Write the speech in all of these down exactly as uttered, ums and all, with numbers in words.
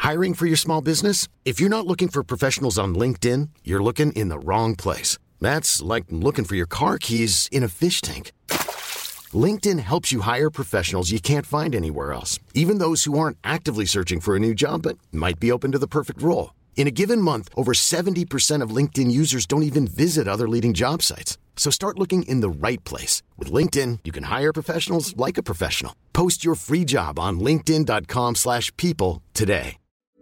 Hiring for your small business? If you're not looking for professionals on LinkedIn, you're looking in the wrong place. That's like looking for your car keys in a fish tank. LinkedIn helps you hire professionals you can't find anywhere else, even those who aren't actively searching for a new job but might be open to the perfect role. In a given month, over seventy percent of LinkedIn users don't even visit other leading job sites. So start looking in the right place. With LinkedIn, you can hire professionals like a professional. Post your free job on linkedin dot com slash people today.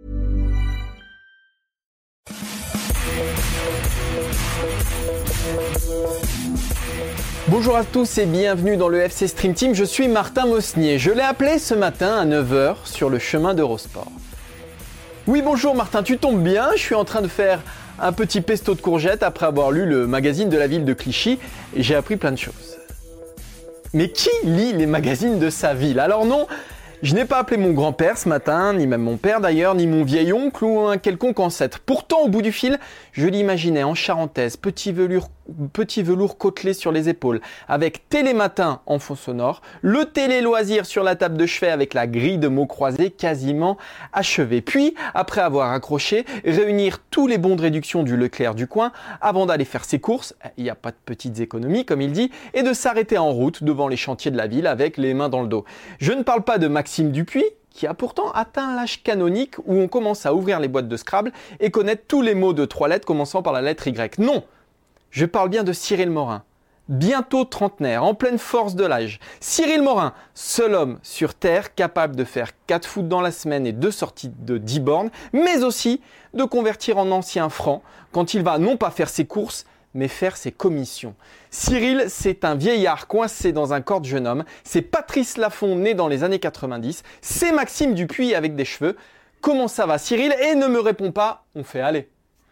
Bonjour à tous et bienvenue dans le F C Stream Team, je suis Martin Mosnier. Je l'ai appelé ce matin à neuf heures sur le chemin d'Eurosport. Oui bonjour Martin, tu tombes bien, je suis en train de faire un petit pesto de courgettes après avoir lu le magazine de la ville de Clichy et j'ai appris plein de choses. Mais qui lit les magazines de sa ville? Alors non, je n'ai pas appelé mon grand-père ce matin, ni même mon père d'ailleurs, ni mon vieil oncle ou un quelconque ancêtre. Pourtant, au bout du fil, je l'imaginais en charentaise, petit velours, petit velours côtelé sur les épaules, avec Télématin en fond sonore, le télé-loisir sur la table de chevet avec la grille de mots croisés quasiment achevée. Puis, après avoir accroché, réunir tous les bons de réduction du Leclerc du coin avant d'aller faire ses courses, il n'y a pas de petites économies comme il dit, et de s'arrêter en route devant les chantiers de la ville avec les mains dans le dos. Je ne parle pas de Maxime Dupuis, qui a pourtant atteint l'âge canonique où on commence à ouvrir les boîtes de Scrabble et connaître tous les mots de trois lettres commençant par la lettre Y. Non, je parle bien de Cyril Morin, bientôt trentenaire, en pleine force de l'âge. Cyril Morin, seul homme sur Terre capable de faire quatre foot dans la semaine et deux sorties de dix bornes, mais aussi de convertir en ancien franc quand il va non pas faire ses courses, mais faire ses commissions. Cyril, c'est un vieillard coincé dans un corps de jeune homme. C'est Patrice Laffont né dans les années quatre-vingt-dix. C'est Maxime Dupuis avec des cheveux. Comment ça va Cyril? Et ne me réponds pas, on fait aller.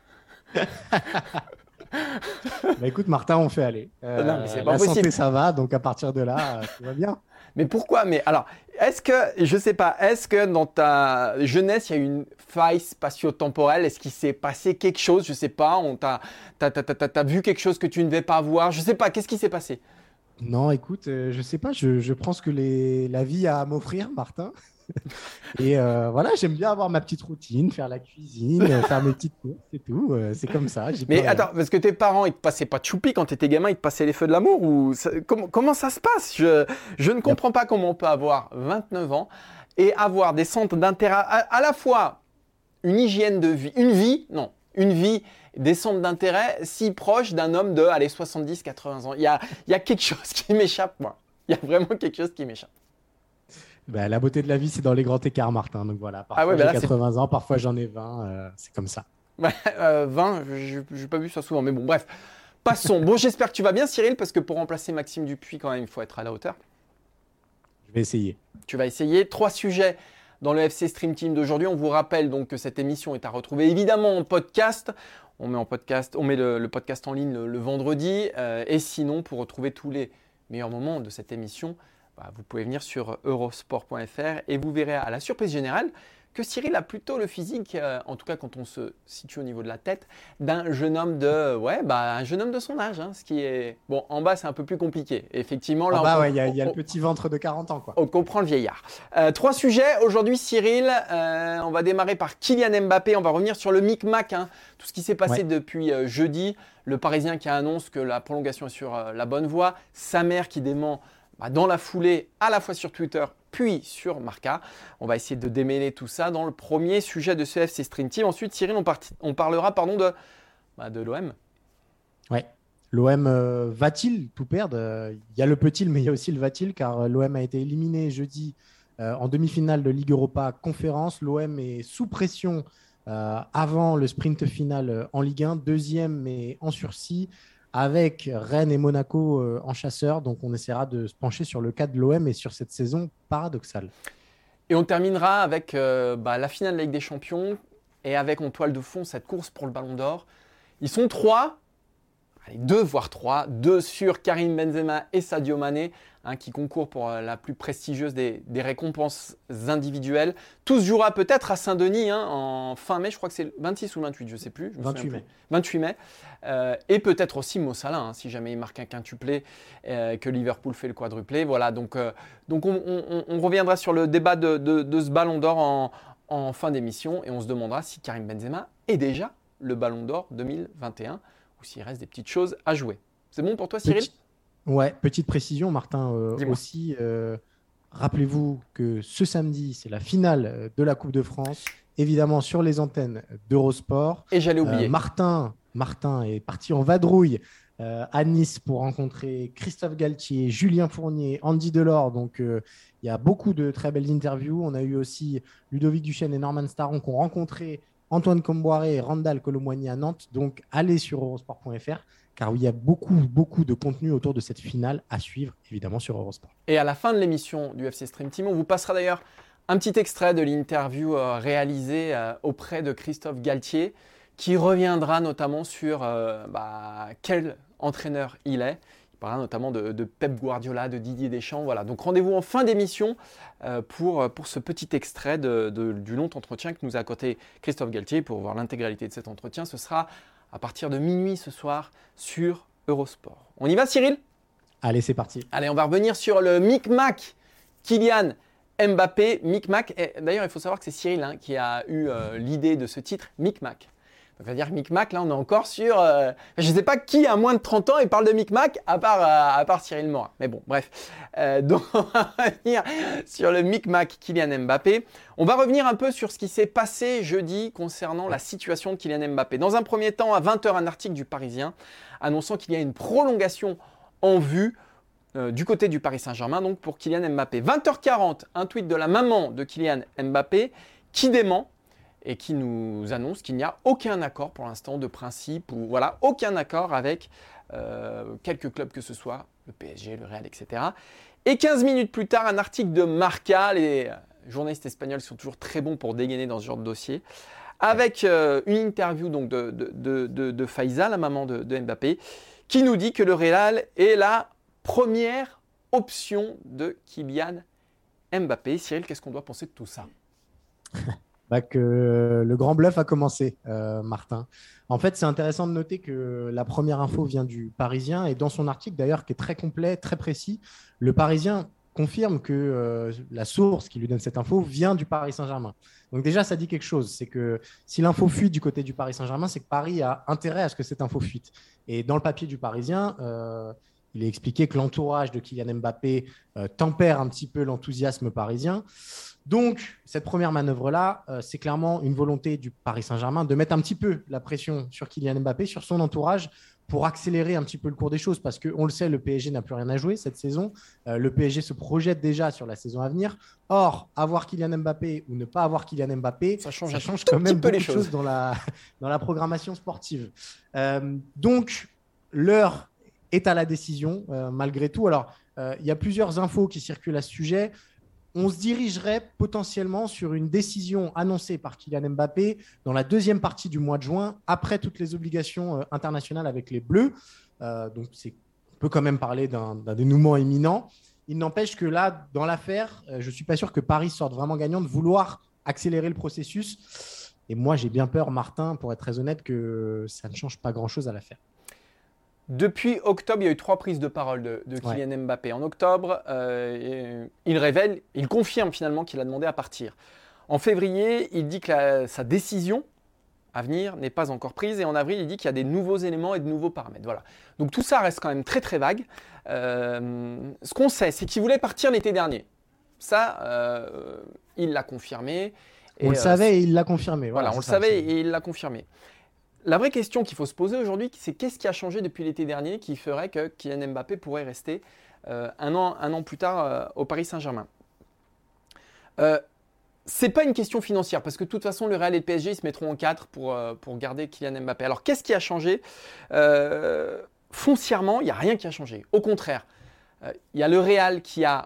Bah écoute Martin, on fait aller. Euh, non, mais c'est pas la possible. santé ça va, donc à partir de là, tout va bien. Mais pourquoi? Mais alors, est-ce que, je sais pas, est-ce que dans ta jeunesse, il y a eu une faille spatio-temporelle? Est-ce qu'il s'est passé quelque chose? Je sais pas, on t'a, t'as, t'as, t'as, t'as vu quelque chose que tu ne devais pas voir? Je sais pas, qu'est-ce qui s'est passé? Non, écoute, euh, je sais pas, je, je prends ce que les, la vie a à m'offrir, Martin. Et euh, voilà, j'aime bien avoir ma petite routine, faire la cuisine, faire mes petites courses et tout. Euh, c'est comme ça. J'ai Mais pas... attends, parce que tes parents, ils te passaient pas de choupi quand tu étais gamin, ils te passaient les feux de l'amour ou ça, comment, comment ça se passe? Je, je ne comprends pas comment on peut avoir vingt-neuf ans et avoir des centres d'intérêt, à, à la fois une hygiène de vie, une vie, non, une vie, des centres d'intérêt si proches d'un homme de allez, soixante-dix à quatre-vingts ans. Il y a, il y a quelque chose qui m'échappe, moi. Il y a vraiment quelque chose qui m'échappe. Bah, la beauté de la vie, c'est dans les grands écarts, Martin. Donc voilà, parfois Ah ouais, bah là, j'ai quatre-vingts ans, parfois j'en ai vingt. Euh, c'est comme ça. Ouais, euh, vingt, je n'ai pas vu ça souvent, mais bon, bref. Passons. Bon, j'espère que tu vas bien, Cyril, parce que pour remplacer Maxime Dupuis, quand même, il faut être à la hauteur. Je vais essayer. Tu vas essayer. Trois sujets dans le F C Stream Team d'aujourd'hui. On vous rappelle donc que cette émission est à retrouver évidemment en podcast. On met, en podcast, on met le, le podcast en ligne le, le vendredi. Euh, et sinon, pour retrouver tous les meilleurs moments de cette émission, bah, vous pouvez venir sur eurosport point f r et vous verrez à la surprise générale que Cyril a plutôt le physique, euh, en tout cas quand on se situe au niveau de la tête, d'un jeune homme de, ouais, bah, un jeune homme de son âge. Hein, ce qui est bon, en bas c'est un peu plus compliqué. Effectivement, là, en bas, il ouais, y a, y a le petit ventre de quarante ans, quoi. On comprend le vieillard. Euh, trois sujets aujourd'hui, Cyril. Euh, on va démarrer par Kylian Mbappé. On va revenir sur le micmac, hein, tout ce qui s'est passé ouais. depuis euh, jeudi. Le Parisien qui annonce que la prolongation est sur euh, la bonne voie. Sa mère qui dément bah, dans la foulée, à la fois sur Twitter, puis sur Marca. On va essayer de démêler tout ça dans le premier sujet de ce F C Stream Team. Ensuite, Cyril, on, part... on parlera pardon, de, bah, de l'O M. Ouais. L'O M euh, va-t-il tout perdre? Il y a le peut-il, mais il y a aussi le va-t-il, car l'O M a été éliminé jeudi euh, en demi-finale de Ligue Europa Conférence. L'O M est sous pression euh, avant le sprint final en Ligue un, deuxième mais en sursis, avec Rennes et Monaco euh, en chasseur. Donc, on essaiera de se pencher sur le cas de l'O M et sur cette saison paradoxale. Et on terminera avec euh, bah, la finale de la Ligue des Champions et avec en toile de fond cette course pour le Ballon d'Or. Ils sont trois, allez, deux voire trois, deux sur Karim Benzema et Sadio Mané, hein, qui concourent pour euh, la plus prestigieuse des, des récompenses individuelles. Tout se jouera peut-être à Saint-Denis hein, en fin mai, je crois que c'est le vingt-six ou le vingt-huit, je ne sais plus. Je me vingt-huit mai. vingt-huit mai. Euh, et peut-être aussi Mo Salah, hein, si jamais il marque un quintuplé, euh, que Liverpool fait le quadruplé. Voilà, donc, euh, donc on, on, on reviendra sur le débat de, de, de ce Ballon d'Or en, en fin d'émission et on se demandera si Karim Benzema est déjà le Ballon d'Or deux mille vingt et un ou s'il reste des petites choses à jouer. C'est bon pour toi, Cyril ? Petit... Ouais, petite précision, Martin, euh, aussi. Euh, rappelez-vous que ce samedi, c'est la finale de la Coupe de France, évidemment sur les antennes d'Eurosport. Et j'allais oublier. Euh, Martin, Martin est parti en vadrouille euh, à Nice pour rencontrer Christophe Galtier, Julien Fournier, Andy Delors. Donc, euh, il y a beaucoup de très belles interviews. On a eu aussi Ludovic Duchesne et Norman Staron qui ont rencontré Antoine Comboiré et Randall Colomwani à Nantes. Donc, allez sur eurosport point f r car il y a beaucoup, beaucoup de contenu autour de cette finale à suivre, évidemment, sur Eurosport. Et à la fin de l'émission du F C Stream Team, on vous passera d'ailleurs un petit extrait de l'interview euh, réalisée euh, auprès de Christophe Galtier, qui reviendra notamment sur euh, bah, quel entraîneur il est. Il parlera notamment de, de Pep Guardiola, de Didier Deschamps. Voilà. Donc rendez-vous en fin d'émission euh, pour, pour ce petit extrait de, de, du long entretien que nous a accordé Christophe Galtier. Pour voir l'intégralité de cet entretien, ce sera à partir de minuit ce soir sur Eurosport. On y va, Cyril ? Allez, c'est parti. Allez, on va revenir sur le micmac Kylian Mbappé. Micmac, et d'ailleurs, il faut savoir que c'est Cyril hein, qui a eu euh, l'idée de ce titre, micmac. Donc, ça veut dire micmac, là, on est encore sur... Euh, je ne sais pas qui a moins de trente ans et parle de micmac, à part, euh, à part Cyril Morin. Mais bon, bref. Euh, donc, on va revenir sur le micmac Kylian Mbappé. On va revenir un peu sur ce qui s'est passé jeudi concernant la situation de Kylian Mbappé. Dans un premier temps, à vingt heures, un article du Parisien annonçant qu'il y a une prolongation en vue euh, du côté du Paris Saint-Germain, donc pour Kylian Mbappé. vingt heures quarante, un tweet de la maman de Kylian Mbappé qui dément et qui nous annonce qu'il n'y a aucun accord pour l'instant de principe, ou voilà, aucun accord avec euh, quelques clubs que ce soit, le P S G, le Real, et cetera. Et quinze minutes plus tard, un article de Marca, les journalistes espagnols sont toujours très bons pour dégainer dans ce genre de dossier, avec euh, une interview donc, de, de, de, de, de Faiza, la maman de, de Mbappé, qui nous dit que le Real est la première option de Kylian Mbappé. Cyril, qu'est-ce qu'on doit penser de tout ça ? Bah que le grand bluff a commencé, euh, Martin. En fait, c'est intéressant de noter que la première info vient du Parisien et dans son article d'ailleurs qui est très complet, très précis, le Parisien confirme que euh, la source qui lui donne cette info vient du Paris Saint-Germain. Donc déjà, ça dit quelque chose. C'est que si l'info fuite du côté du Paris Saint-Germain, c'est que Paris a intérêt à ce que cette info fuite. Et dans le papier du Parisien, euh, il est expliqué que l'entourage de Kylian Mbappé euh, tempère un petit peu l'enthousiasme parisien. Donc, cette première manœuvre-là, euh, c'est clairement une volonté du Paris Saint-Germain de mettre un petit peu la pression sur Kylian Mbappé, sur son entourage, pour accélérer un petit peu le cours des choses. Parce qu'on le sait, le P S G n'a plus rien à jouer cette saison. Euh, le P S G se projette déjà sur la saison à venir. Or, avoir Kylian Mbappé ou ne pas avoir Kylian Mbappé, ça change, ça change quand même beaucoup de choses dans la, dans la programmation sportive. Euh, donc, l'heure est à la décision, euh, malgré tout. Alors, euh, il y a plusieurs infos qui circulent à ce sujet. On se dirigerait potentiellement sur une décision annoncée par Kylian Mbappé dans la deuxième partie du mois de juin, après toutes les obligations euh, internationales avec les Bleus. Euh, donc, c'est, on peut quand même parler d'un, d'un dénouement imminent. Il n'empêche que là, dans l'affaire, euh, je ne suis pas sûr que Paris sorte vraiment gagnant de vouloir accélérer le processus. Et moi, j'ai bien peur, Martin, pour être très honnête, que ça ne change pas grand-chose à l'affaire. Depuis octobre, il y a eu trois prises de parole de, de Kylian ouais. Mbappé. En octobre, euh, il révèle, il confirme finalement qu'il a demandé à partir. En février, il dit que la, sa décision à venir n'est pas encore prise. Et en avril, il dit qu'il y a des nouveaux éléments et de nouveaux paramètres. Voilà. Donc tout ça reste quand même très très vague. Euh, ce qu'on sait, c'est qu'il voulait partir l'été dernier. Ça, euh, il l'a confirmé. Et on le euh, savait et il l'a confirmé. Voilà, voilà on le ça, savait c'est... et il l'a confirmé. La vraie question qu'il faut se poser aujourd'hui, c'est qu'est-ce qui a changé depuis l'été dernier qui ferait que Kylian Mbappé pourrait rester euh, un, an, un an plus tard euh, au Paris Saint-Germain. euh, Ce n'est pas une question financière parce que de toute façon, le Real et le P S G ils se mettront en quatre pour, euh, pour garder Kylian Mbappé. Alors, qu'est-ce qui a changé euh, Foncièrement, il n'y a rien qui a changé. Au contraire, il euh, y a le Real qui a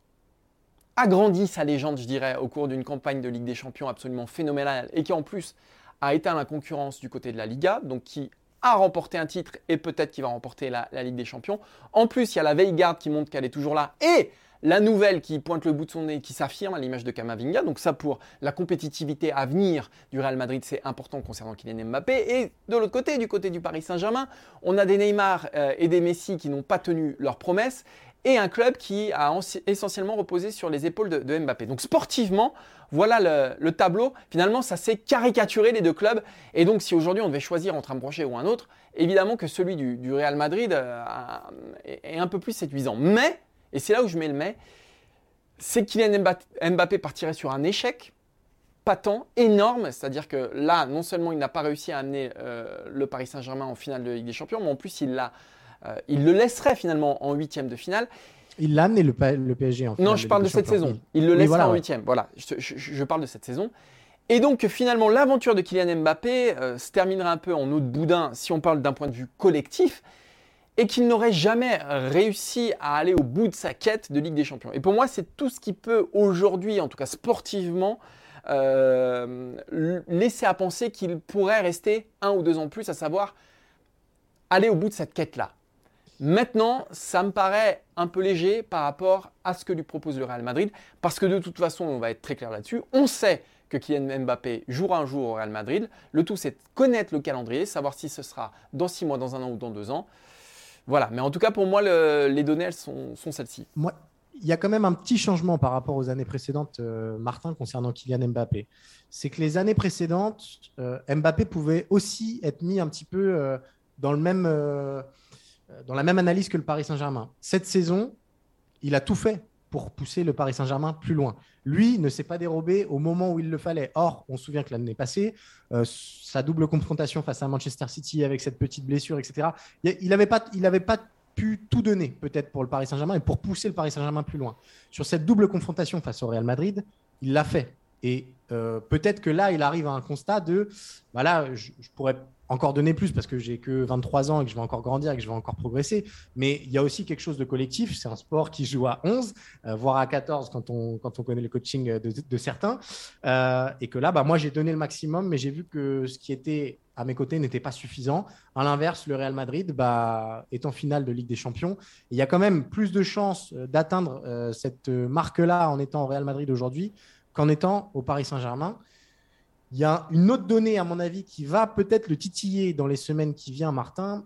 agrandi sa légende, je dirais, au cours d'une campagne de Ligue des Champions absolument phénoménale et qui en plus a éteint la concurrence du côté de la Liga, donc qui a remporté un titre et peut-être qui va remporter la, la Ligue des Champions. En plus, il y a la Veilgarde qui montre qu'elle est toujours là et la nouvelle qui pointe le bout de son nez, qui s'affirme à l'image de Camavinga. Donc ça, pour la compétitivité à venir du Real Madrid, c'est important concernant Kylian Mbappé. Et de l'autre côté, du côté du Paris Saint-Germain, on a des Neymar euh, et des Messi qui n'ont pas tenu leurs promesses. et un club qui a essentiellement reposé sur les épaules de, de Mbappé. Donc sportivement, voilà le, le tableau. Finalement, ça s'est caricaturé les deux clubs. Et donc, si aujourd'hui on devait choisir entre un projet ou un autre, évidemment que celui du, du Real Madrid euh, est un peu plus séduisant. Mais, et c'est là où je mets le mais, c'est que Kylian Mbappé partirait sur un échec patent, énorme. C'est-à-dire que là, non seulement il n'a pas réussi à amener euh, le Paris Saint-Germain en finale de Ligue des Champions, mais en plus il, l'a, euh, il le laisserait finalement en huitième de finale. Il l'a amené le, le P S G en finale. Non, je parle de cette saison. Il le laisserait voilà, en huitième. Ouais. Voilà, je, je, je parle de cette saison. Et donc finalement, l'aventure de Kylian Mbappé euh, se terminerait un peu en eau de boudin si on parle d'un point de vue collectif, et qu'il n'aurait jamais réussi à aller au bout de sa quête de Ligue des Champions. Et pour moi, c'est tout ce qui peut aujourd'hui, en tout cas sportivement, euh, laisser à penser qu'il pourrait rester un ou deux ans de plus, à savoir aller au bout de cette quête-là. Maintenant, ça me paraît un peu léger par rapport à ce que lui propose le Real Madrid, parce que de toute façon, on va être très clair là-dessus, on sait que Kylian Mbappé jouera un jour au Real Madrid. Le tout, c'est de connaître le calendrier, savoir si ce sera dans six mois, dans un an ou dans deux ans. Voilà, mais en tout cas, pour moi, le, les données, elles sont, sont celles-ci. Moi, il y a quand même un petit changement par rapport aux années précédentes, euh, Martin, concernant Kylian Mbappé. C'est que les années précédentes, euh, Mbappé pouvait aussi être mis un petit peu euh, dans, le même, euh, dans la même analyse que le Paris Saint-Germain. Cette saison, il a tout fait pour pousser le Paris Saint-Germain plus loin. Lui ne s'est pas dérobé au moment où il le fallait. Or, on se souvient que l'année passée, euh, sa double confrontation face à Manchester City avec cette petite blessure, et cetera, il n'avait pas, il avait pas pu tout donner peut-être pour le Paris Saint-Germain et pour pousser le Paris Saint-Germain plus loin. Sur cette double confrontation face au Real Madrid, il l'a fait. Et euh, peut-être que là, il arrive à un constat de voilà, je, je pourrais encore donner plus parce que j'ai que vingt-trois ans et que je vais encore grandir et que je vais encore progresser. Mais il y a aussi quelque chose de collectif. C'est un sport qui joue à onze, euh, voire à quatorze quand on, quand on connaît le coaching de, de certains. Euh, et que là, bah, moi, j'ai donné le maximum, mais j'ai vu que ce qui était à mes côtés n'était pas suffisant. À l'inverse, le Real Madrid bah, est en finale de Ligue des Champions. Il y a quand même plus de chances d'atteindre euh, cette marque-là en étant au Real Madrid aujourd'hui qu'en étant au Paris Saint-Germain. Il y a une autre donnée, à mon avis, qui va peut-être le titiller dans les semaines qui viennent, Martin.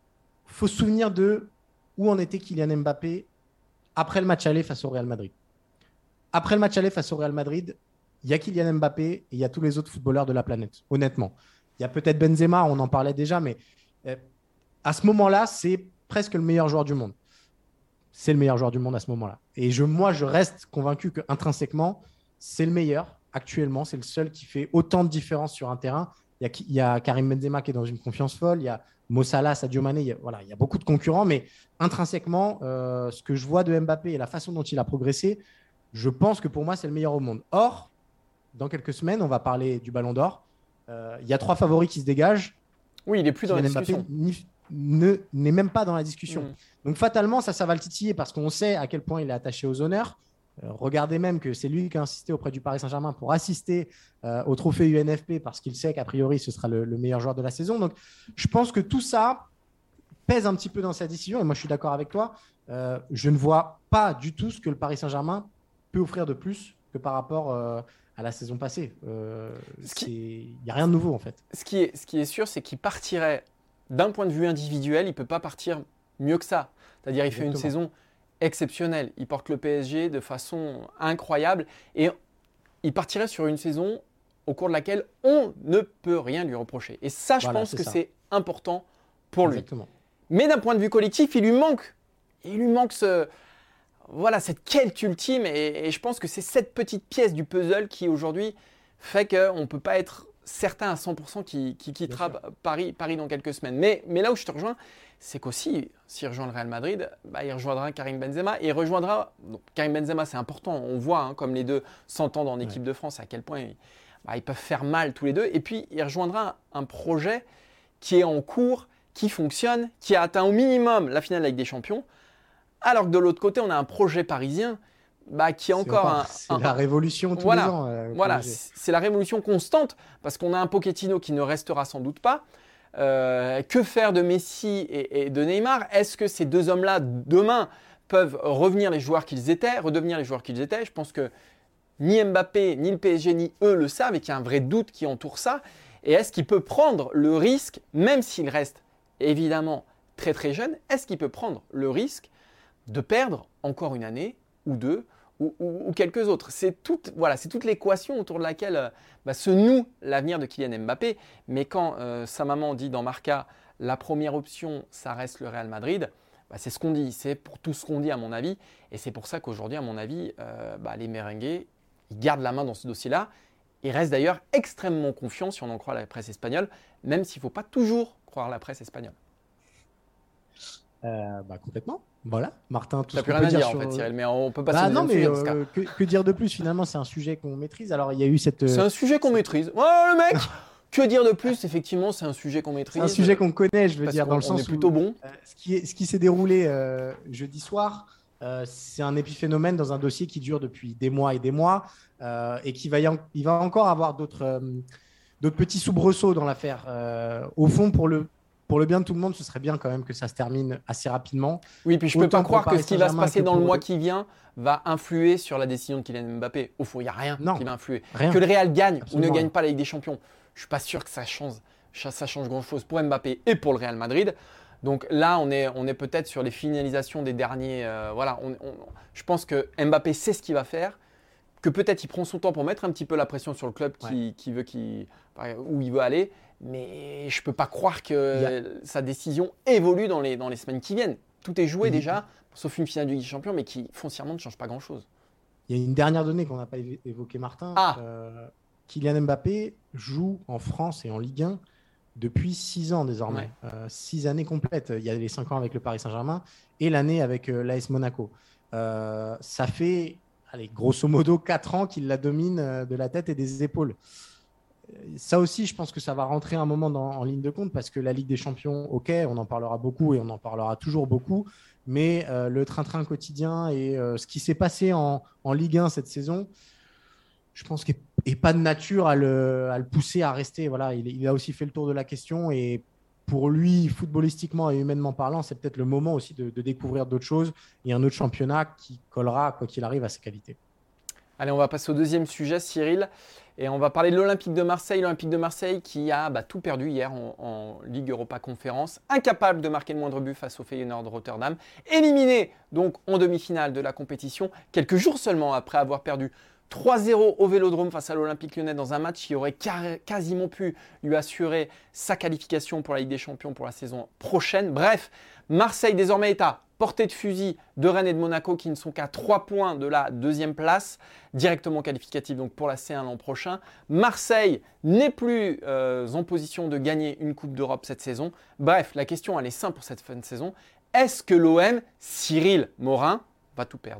Il faut se souvenir de où en était Kylian Mbappé après le match aller face au Real Madrid. Après le match aller face au Real Madrid, il y a Kylian Mbappé et il y a tous les autres footballeurs de la planète, honnêtement. Il y a peut-être Benzema, on en parlait déjà, mais euh, à ce moment-là, c'est presque le meilleur joueur du monde. C'est le meilleur joueur du monde à ce moment-là. Et je, moi, je reste convaincu qu'intrinsèquement, c'est le meilleur. Actuellement, c'est le seul qui fait autant de différence sur un terrain. Il y a, il y a Karim Benzema qui est dans une confiance folle. Il y a Mo Salah, Sadio Mané. Il y a, voilà, il y a beaucoup de concurrents. Mais intrinsèquement, euh, ce que je vois de Mbappé et la façon dont il a progressé, je pense que pour moi, c'est le meilleur au monde. Or, dans quelques semaines, on va parler du Ballon d'Or. Euh, il y a trois favoris qui se dégagent. Oui, il n'est plus dans Kylian la discussion. Mbappé ne, n'est même pas dans la discussion. Mmh. Donc fatalement, ça, ça va le titiller parce qu'on sait à quel point il est attaché aux honneurs. Euh, regardez même que c'est lui qui a insisté auprès du Paris Saint-Germain pour assister euh, au trophée U N F P parce qu'il sait qu'a priori ce sera le, le meilleur joueur de la saison. Donc je pense que tout ça pèse un petit peu dans sa décision et moi je suis d'accord avec toi. Euh, je ne vois pas du tout ce que le Paris Saint-Germain peut offrir de plus que par rapport euh, à la saison passée. Euh, il n'y a rien de nouveau en fait. Ce qui est, ce qui est sûr, c'est qu'il partirait d'un point de vue individuel, il ne peut pas partir mieux que ça. C'est-à-dire il fait une saison exceptionnel. Il porte le P S G de façon incroyable et il partirait sur une saison au cours de laquelle on ne peut rien lui reprocher. Et ça, je voilà, pense que ça. c'est important pour Exactement. lui. Mais d'un point de vue collectif, il lui manque, il lui manque ce, voilà, cette quête ultime et, et je pense que c'est cette petite pièce du puzzle qui aujourd'hui fait qu'on ne peut pas être certain à cent pour cent qu'il, qu'il quittera Paris, Paris dans quelques semaines. Mais, mais là où je te rejoins, c'est qu'aussi, s'il rejoint le Real Madrid, bah, il rejoindra Karim Benzema et il rejoindra. Donc, Karim Benzema, c'est important. On voit hein, comme les deux s'entendent en équipe ouais. de France, à quel point ils, bah, ils peuvent faire mal tous les deux. Et puis, il rejoindra un projet qui est en cours, qui fonctionne, qui a atteint au minimum la finale de la Ligue des Champions. Alors que de l'autre côté, on a un projet parisien bah, qui est encore c'est un. C'est un, la révolution tous voilà, les ans. Euh, voilà, c'est la révolution constante parce qu'on a un Pochettino qui ne restera sans doute pas. Euh, que faire de Messi et, et de Neymar? Est-ce que ces deux hommes-là, demain, peuvent revenir les joueurs qu'ils étaient, redevenir les joueurs qu'ils étaient? Je pense que ni Mbappé, ni le P S G, ni eux le savent et qu'il y a un vrai doute qui entoure ça. Et est-ce qu'il peut prendre le risque, même s'il reste évidemment très très jeune, est-ce qu'il peut prendre le risque de perdre encore une année ou deux ou, ou, ou quelques autres. C'est toute, voilà, c'est toute l'équation autour de laquelle euh, bah, se noue l'avenir de Kylian Mbappé. Mais quand euh, sa maman dit dans Marca, la première option, ça reste le Real Madrid, bah, c'est ce qu'on dit. C'est pour tout ce qu'on dit à mon avis. Et c'est pour ça qu'aujourd'hui, à mon avis, euh, bah, les merengues, ils gardent la main dans ce dossier-là. Ils restent d'ailleurs extrêmement confiants, si on en croit la presse espagnole, même s'il ne faut pas toujours croire la presse espagnole. Euh, bah, complètement. Voilà, Martin, tout ça ce qu'on peut peut rien dire dire sur... en fait, Cyril, mais on peut passer bah, au non, deuxième mais sujet. euh, que, que dire de plus finalement, c'est un sujet qu'on maîtrise. Alors, il y a eu cette. C'est un sujet qu'on maîtrise. Oh, le mec Que dire de plus? Effectivement, c'est un sujet qu'on maîtrise. C'est un sujet qu'on connaît, je veux parce dire, dans le on sens est plutôt où bon. euh, ce qui, est, ce qui s'est déroulé euh, jeudi soir, euh, c'est un épiphénomène dans un dossier qui dure depuis des mois et des mois euh, et qui va, y en, il va encore avoir d'autres, euh, d'autres petits soubresauts dans l'affaire. Euh, au fond, pour le, pour le bien de tout le monde, ce serait bien quand même que ça se termine assez rapidement. Oui, puis je ne peux pas croire que ce qui va se passer dans le mois eux. qui vient va influer sur la décision de Kylian Mbappé. Au fond, il n'y a rien non, qui va influer. Rien. Que le Real gagne Absolument. ou ne gagne pas la Ligue des Champions, je ne suis pas sûr que ça change, ça change grand-chose pour Mbappé et pour le Real Madrid. Donc là, on est, on est peut-être sur les finalisations des derniers. Euh, voilà, on, on, je pense que Mbappé sait ce qu'il va faire, que peut-être il prend son temps pour mettre un petit peu la pression sur le club qui, ouais. qui veut qui, où il veut aller. Mais je ne peux pas croire que yeah. sa décision évolue dans les, dans les semaines qui viennent. Tout est joué mmh. déjà, sauf une finale de Ligue des Champions, mais qui foncièrement ne change pas grand-chose. Il y a une dernière donnée qu'on n'a pas évoquée, Martin. Ah. Euh, Kylian Mbappé joue en France et en Ligue un depuis six ans désormais. Ouais. Euh, six années complètes. Il y a les cinq ans avec le Paris Saint-Germain et l'année avec euh, l'A S Monaco. Euh, ça fait, allez, grosso modo, quatre ans qu'il la domine euh, de la tête et des épaules. Ça aussi, je pense que ça va rentrer un moment dans, en ligne de compte parce que la Ligue des Champions, ok, on en parlera beaucoup et on en parlera toujours beaucoup, mais euh, le train-train quotidien et euh, ce qui s'est passé en, en Ligue un cette saison, je pense qu'il n'est pas de nature à le, à le pousser à rester. Voilà, il, il a aussi fait le tour de la question et pour lui, footballistiquement et humainement parlant, c'est peut-être le moment aussi de, de découvrir d'autres choses et un autre championnat qui collera, quoi qu'il arrive, à ses qualités. Allez, on va passer au deuxième sujet, Cyril. Et on va parler de l'Olympique de Marseille. L'Olympique de Marseille qui a bah, tout perdu hier en, en Ligue Europa Conférence. Incapable de marquer le moindre but face au Feyenoord de Rotterdam. Éliminé donc en demi-finale de la compétition. Quelques jours seulement après avoir perdu trois zéro au Vélodrome face à l'Olympique Lyonnais dans un match qui aurait car- quasiment pu lui assurer sa qualification pour la Ligue des Champions pour la saison prochaine. Bref, Marseille désormais est à portée de fusil de Rennes et de Monaco qui ne sont qu'à trois points de la deuxième place, directement qualificative donc pour la C un l'an prochain. Marseille n'est plus euh, en position de gagner une Coupe d'Europe cette saison. Bref, la question elle est simple pour cette fin de saison. Est-ce que l'O M, Cyril Morin, va tout perdre ?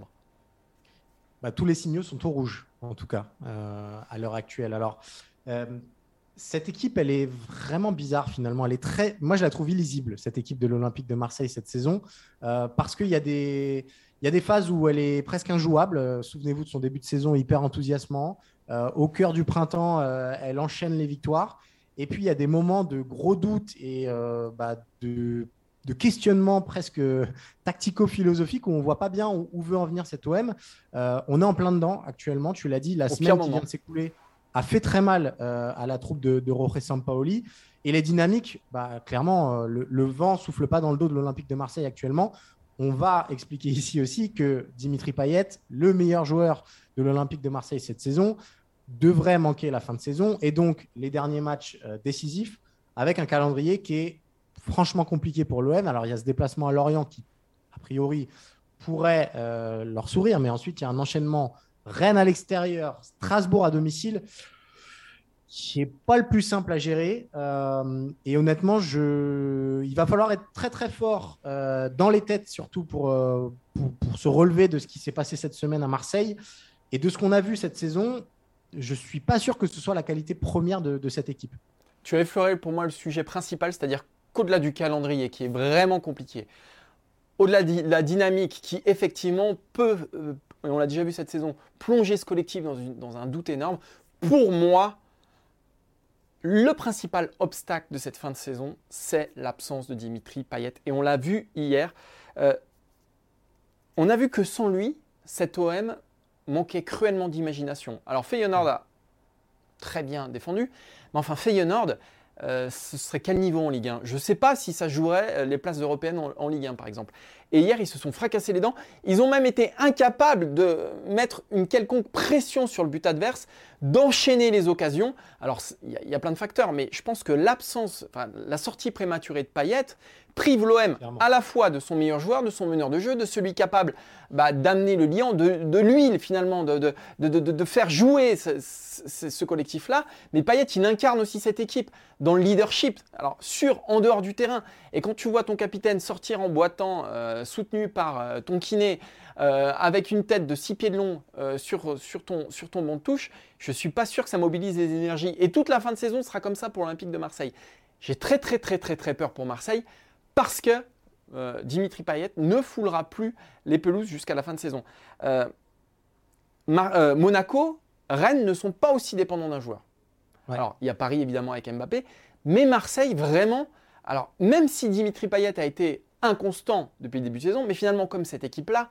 Bah, tous les signaux sont au rouge, en tout cas, euh, à l'heure actuelle. Alors, euh, cette équipe, elle est vraiment bizarre finalement. Elle est très... Moi, je la trouve illisible, cette équipe de l'Olympique de Marseille cette saison, euh, parce qu'il y a des... Il y a des phases où elle est presque injouable. Euh, souvenez-vous de son début de saison hyper enthousiasmant. Euh, au cœur du printemps, euh, elle enchaîne les victoires. Et puis, il y a des moments de gros doutes et euh, bah, de... de questionnement presque tactico-philosophique où on ne voit pas bien où, où veut en venir cet O M. Euh, on est en plein dedans actuellement, tu l'as dit, la Au semaine qui moment. vient de s'écouler a fait très mal euh, à la troupe de, de Jorge Sampaoli. Et les dynamiques, bah, clairement, euh, le, le vent ne souffle pas dans le dos de l'Olympique de Marseille actuellement. On va expliquer ici aussi que Dimitri Payet, le meilleur joueur de l'Olympique de Marseille cette saison, devrait manquer la fin de saison et donc les derniers matchs euh, décisifs avec un calendrier qui est franchement compliqué pour l'O M. Alors, il y a ce déplacement à Lorient qui, a priori, pourrait euh, leur sourire, mais ensuite, il y a un enchaînement Rennes à l'extérieur, Strasbourg à domicile, qui n'est pas le plus simple à gérer. Euh, et honnêtement, je... il va falloir être très, très fort euh, dans les têtes, surtout pour, euh, pour, pour se relever de ce qui s'est passé cette semaine à Marseille. Et de ce qu'on a vu cette saison, je ne suis pas sûr que ce soit la qualité première de, de cette équipe. Tu as effleuré pour moi le sujet principal, c'est-à-dire qu'au-delà du calendrier qui est vraiment compliqué, au-delà de la dynamique qui effectivement peut, euh, et on l'a déjà vu cette saison, plonger ce collectif dans, une, dans un doute énorme, pour moi, le principal obstacle de cette fin de saison, c'est l'absence de Dimitri Payet. Et on l'a vu hier. Euh, on a vu que sans lui, cet O M manquait cruellement d'imagination. Alors Feyenoord a très bien défendu, mais enfin Feyenoord, euh, ce serait quel niveau en Ligue un? Je ne sais pas si ça jouerait les places européennes en, en Ligue un, par exemple. Et hier, ils se sont fracassés les dents. Ils ont même été incapables de mettre une quelconque pression sur le but adverse, d'enchaîner les occasions. Alors, il y, y a plein de facteurs, mais je pense que l'absence, enfin, la sortie prématurée de Payet prive l'O M Clairement. À la fois de son meilleur joueur, de son meneur de jeu, de celui capable bah, d'amener le liant, de, de l'huile finalement, de, de, de, de, de faire jouer ce, ce, ce collectif-là. Mais Payet, il incarne aussi cette équipe dans le leadership, alors sur, en dehors du terrain. Et quand tu vois ton capitaine sortir en boitant, euh, soutenu par euh, ton kiné, euh, avec une tête de six pieds de long euh, sur, sur, ton, sur ton banc de touche, je ne suis pas sûr que ça mobilise les énergies. Et toute la fin de saison sera comme ça pour l'Olympique de Marseille. J'ai très très très très très peur pour Marseille. Parce que euh, Dimitri Payet ne foulera plus les pelouses jusqu'à la fin de saison. Euh, Mar- euh, Monaco, Rennes ne sont pas aussi dépendants d'un joueur. Ouais. Alors, il y a Paris évidemment avec Mbappé, mais Marseille vraiment. Alors, même si Dimitri Payet a été inconstant depuis le début de saison, mais finalement, comme cette équipe-là,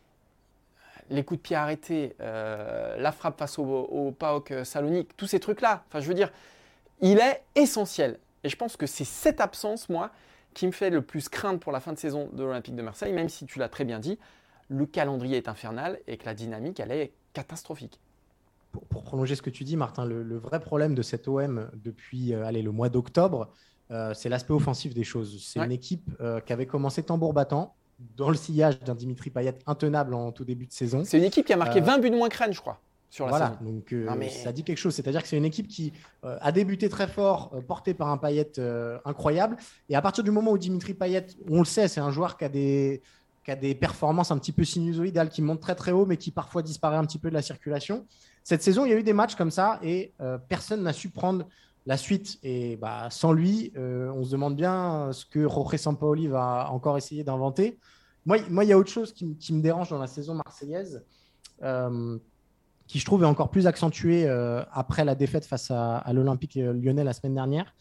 les coups de pied arrêtés, euh, la frappe face au, au P A O K Salonique, tous ces trucs-là, enfin, je veux dire, il est essentiel. Et je pense que c'est cette absence, moi, qui me fait le plus craindre pour la fin de saison de l'Olympique de Marseille, même si tu l'as très bien dit, le calendrier est infernal et que la dynamique, elle est catastrophique. Pour, pour prolonger ce que tu dis, Martin, le, le vrai problème de cette O M depuis euh, allez, le mois d'octobre, euh, c'est l'aspect offensif des choses. C'est ouais. une équipe euh, qui avait commencé tambour battant, dans le sillage d'un Dimitri Payet intenable en tout début de saison. C'est une équipe qui a marqué euh, vingt buts de moins que Rennes, je crois. Sur la voilà, saison. donc euh, mais... ça dit quelque chose. C'est-à-dire que c'est une équipe qui euh, a débuté très fort, euh, portée par un Payet euh, incroyable. Et à partir du moment où Dimitri Payet, on le sait, c'est un joueur qui a des, qui a des performances un petit peu sinusoïdales, qui monte très très haut, mais qui parfois disparaît un petit peu de la circulation. Cette saison, il y a eu des matchs comme ça et euh, personne n'a su prendre la suite. Et bah, sans lui, euh, on se demande bien ce que Jorge Sampaoli va encore essayer d'inventer. Moi, moi, il y a autre chose qui, qui me dérange dans la saison marseillaise. Euh, qui je trouve est encore plus accentué euh, après la défaite face à, à l'Olympique lyonnais la semaine dernière,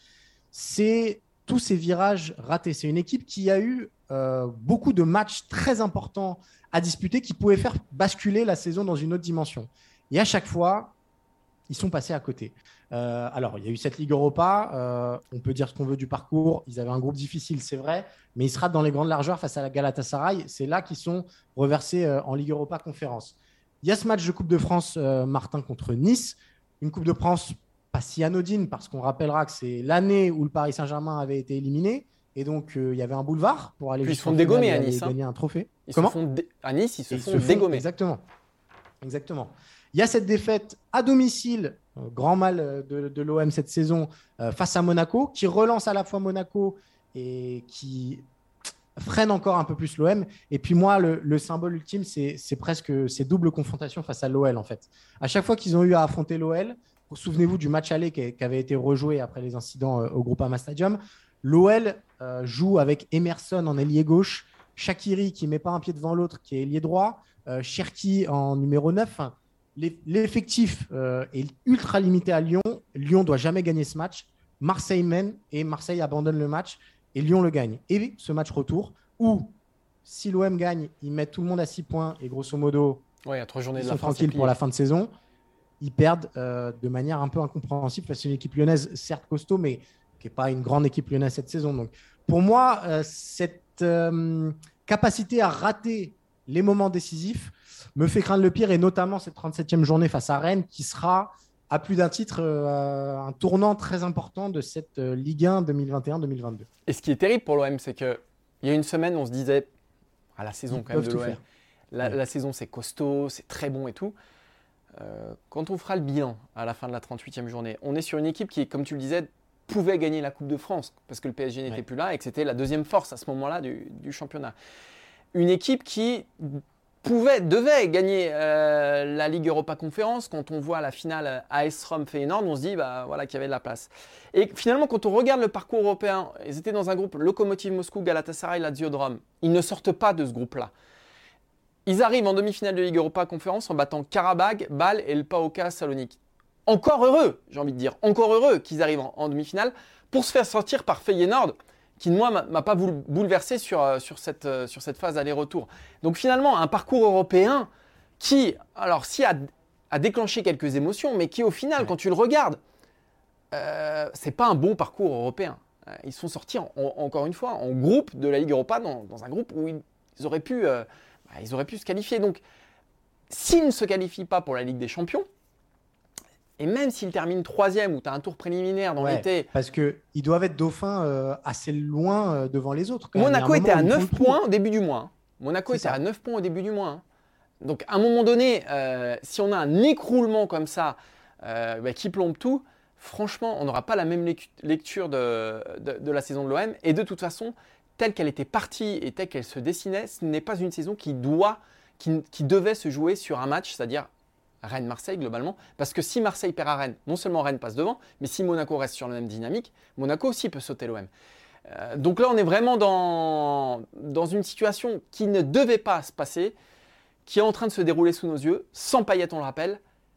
c'est tous ces virages ratés. C'est une équipe qui a eu euh, beaucoup de matchs très importants à disputer qui pouvaient faire basculer la saison dans une autre dimension. Et à chaque fois, ils sont passés à côté. Euh, alors, il y a eu cette Ligue Europa. Euh, on peut dire ce qu'on veut du parcours. Ils avaient un groupe difficile, c'est vrai, mais ils se ratent dans les grandes largeurs face à la Galatasaray. C'est là qu'ils sont reversés euh, en Ligue Europa Conférence. Il y a ce match de Coupe de France, euh, Martin, contre Nice. Une Coupe de France pas si anodine, parce qu'on rappellera que c'est l'année où le Paris Saint-Germain avait été éliminé. Et donc, euh, il y avait un boulevard pour aller Puis ils se font dégommer à Nice. Et gagner un trophée. Ils Comment se font dé... À Nice, ils se, font, se font dégommer. Exactement. Exactement. Il y a cette défaite à domicile, euh, grand mal de, de l'O M cette saison, euh, face à Monaco, qui relance à la fois Monaco et qui freine encore un peu plus l'O M. Et puis moi, le, le symbole ultime, c'est, c'est presque ces doubles confrontations face à l'O L, en fait. À chaque fois qu'ils ont eu à affronter l'O L, souvenez-vous du match aller qui, qui avait été rejoué après les incidents euh, au Groupama Stadium, l'O L euh, joue avec Emerson en ailier gauche, Shaqiri qui ne met pas un pied devant l'autre, qui est ailier droit, euh, Cherki en numéro neuf. Enfin, l'effectif euh, est ultra limité à Lyon. Lyon ne doit jamais gagner ce match. Marseille mène et Marseille abandonne le match. Et Lyon le gagne. Et ce match retour, où si l'O M gagne, ils mettent tout le monde à six points et grosso modo, ouais, il y a trois journées ils de sont la fin, tranquilles pour la fin de saison. Ils perdent euh, de manière un peu incompréhensible face à une équipe lyonnaise, certes costaud, mais qui n'est pas une grande équipe lyonnaise cette saison. Donc, pour moi, euh, cette euh, capacité à rater les moments décisifs me fait craindre le pire, et notamment cette trente-septième journée face à Rennes, qui sera à plus d'un titre, euh, un tournant très important de cette euh, Ligue un deux mille vingt et un deux mille vingt-deux. Et ce qui est terrible pour l'O M, c'est qu'il y a une semaine, on se disait, ah, la saison Ils quand même de tout l'O M, faire. la, Ouais. la saison c'est costaud, c'est très bon et tout. Euh, quand on fera le bilan à la fin de la trente-huitième journée, on est sur une équipe qui, comme tu le disais, pouvait gagner la Coupe de France parce que le P S G n'était Ouais. plus là et que c'était la deuxième force à ce moment-là du, du championnat. Une équipe qui pouvait, devait gagner euh, la Ligue Europa Conférence. Quand on voit la finale A S Rome Feyenoord, on se dit bah, voilà, qu'il y avait de la place. Et finalement, quand on regarde le parcours européen, ils étaient dans un groupe Lokomotiv Moscou, Galatasaray, Lazio de Rome. Ils ne sortent pas de ce groupe-là. Ils arrivent en demi-finale de Ligue Europa Conférence en battant Karabag, Bâle et le P A O K Salonique. Encore heureux, j'ai envie de dire, encore heureux qu'ils arrivent en, en demi-finale pour se faire sortir par Feyenoord, qui, moi, m'a, m'a pas bouleversé sur, sur, cette, sur cette phase aller-retour. Donc finalement, un parcours européen qui, alors, si a, a déclenché quelques émotions, mais qui, au final, Ouais. quand tu le regardes, euh, c'est pas un bon parcours européen. Ils sont sortis, en, en, encore une fois, en groupe de la Ligue Europa, dans, dans un groupe où ils, ils, auraient pu, euh, bah, ils auraient pu se qualifier. Donc, s'ils ne se qualifient pas pour la Ligue des Champions, et même s'ils terminent troisième, où tu as un tour préliminaire dans ouais, l'été… Parce qu'ils doivent être dauphins euh, assez loin euh, devant les autres. Monaco était à neuf points au début du mois. Hein. Monaco c'est était ça. à neuf points au début du mois. Hein. Donc, à un moment donné, euh, si on a un écroulement comme ça, euh, bah, qui plombe tout, franchement, on n'aura pas la même lecture de, de, de la saison de l'O M. Et de toute façon, telle qu'elle était partie et telle qu'elle se dessinait, ce n'est pas une saison qui, doit, qui, qui devait se jouer sur un match, c'est-à-dire Rennes-Marseille globalement. Parce que si Marseille perd à Rennes, non seulement Rennes passe devant, mais si Monaco reste sur la même dynamique, Monaco aussi peut sauter l'O M. Euh, donc là, on est vraiment dans, dans une situation qui ne devait pas se passer, qui est en train de se dérouler sous nos yeux, sans Payet, on le rappelle.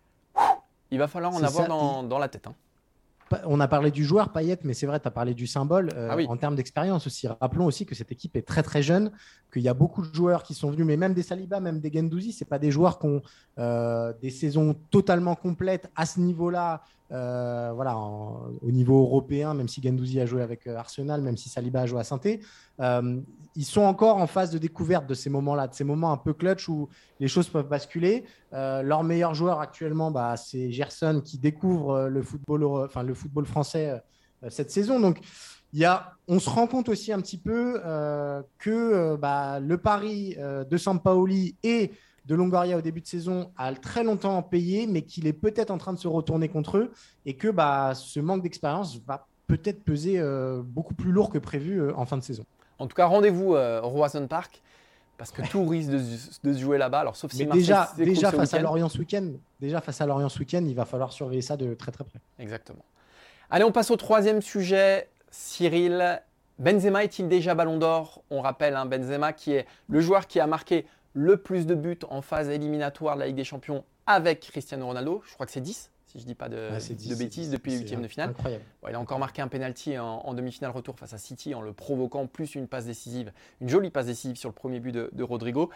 Il va falloir en c'est avoir ça, dans, il... dans la tête. Hein. On a parlé du joueur Payet, mais c'est vrai, tu as parlé du symbole euh, ah oui. en termes d'expérience aussi. Rappelons aussi que cette équipe est très très jeune, qu'il y a beaucoup de joueurs qui sont venus, mais même des Saliba, même des Guendouzi, ce n'est pas des joueurs qui ont euh, des saisons totalement complètes à ce niveau-là, euh, voilà, en, au niveau européen, même si Guendouzi a joué avec euh, Arsenal, même si Saliba a joué à Saint-Étienne. Euh, ils sont encore en phase de découverte de ces moments-là, de ces moments un peu clutch où les choses peuvent basculer. Euh, leur meilleur joueur actuellement, bah, c'est Gerson qui découvre le football, enfin, le football français euh, cette saison. Donc, il y a, on se rend compte aussi un petit peu euh, que euh, bah, le pari euh, de Sampaoli et de Longoria au début de saison a très longtemps payé, mais qu'il est peut-être en train de se retourner contre eux et que bah, ce manque d'expérience va peut-être peser euh, beaucoup plus lourd que prévu euh, en fin de saison. En tout cas, rendez-vous euh, au Roison Park parce que ouais. tout risque de, de se jouer là-bas. Alors, sauf si Mais Marseille déjà, déjà face week-end. à Lorient ce week-end, déjà face à Lorient ce week-end, il va falloir surveiller ça de très très près. Exactement. Allez, on passe au troisième sujet. Cyril, Benzema est-il déjà Ballon d'Or? On rappelle, hein, Benzema qui est le joueur qui a marqué le plus de buts en phase éliminatoire de la Ligue des Champions avec Cristiano Ronaldo. Je crois que c'est dix, si je ne dis pas de, ouais, dix, de bêtises, depuis les huitièmes de finale. Incroyable. Bon, il a encore marqué un penalty en, en demi-finale retour face à City en le provoquant, plus une passe décisive, une jolie passe décisive sur le premier but de, de Rodrigo.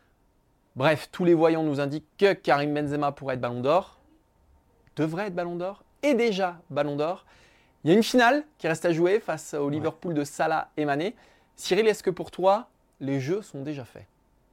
Bref, tous les voyants nous indiquent que Karim Benzema pourrait être Ballon d'Or, devrait être Ballon d'Or, et déjà Ballon d'Or. Il y a une finale qui reste à jouer face au Liverpool ouais. de Salah et Mané. Cyril, est-ce que pour toi, les jeux sont déjà faits?